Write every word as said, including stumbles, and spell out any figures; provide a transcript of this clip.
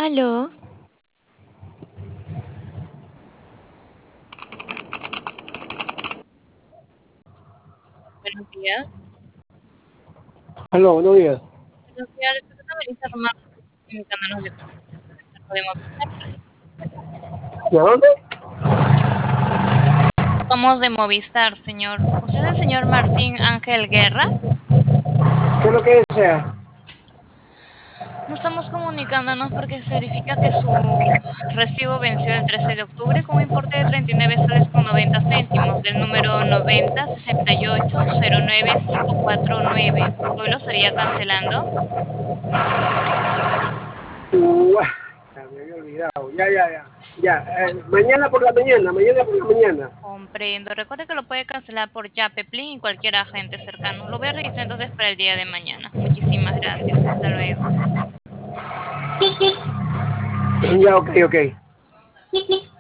Aló, Buenos días. Aló, buenos días. Buenos días. Después de Melissa Román, comunicándonos de de Movistar. ¿De dónde? Somos de Movistar, señor. ¿Usted es el señor Martín Ángel Guerra? ¿Qué es lo que desea? Nos estamos comunicándonos porque se verifica que su recibo venció el trece de octubre con un importe de treinta y nueve soles con noventa céntimos del número noventa sesenta y ocho cero nueve cinco cuatro nueve. Hoy lo estaría cancelando. Uh, ya me había olvidado. Ya, ya, ya. Ya, eh, mañana por la mañana, mañana por la mañana. Comprendo. Recuerde que lo puede cancelar por Yape, Plin y cualquier agente cercano. Lo voy a registrar entonces para el día de mañana. Muchísimas gracias. Hasta luego. Ya, ok, ok.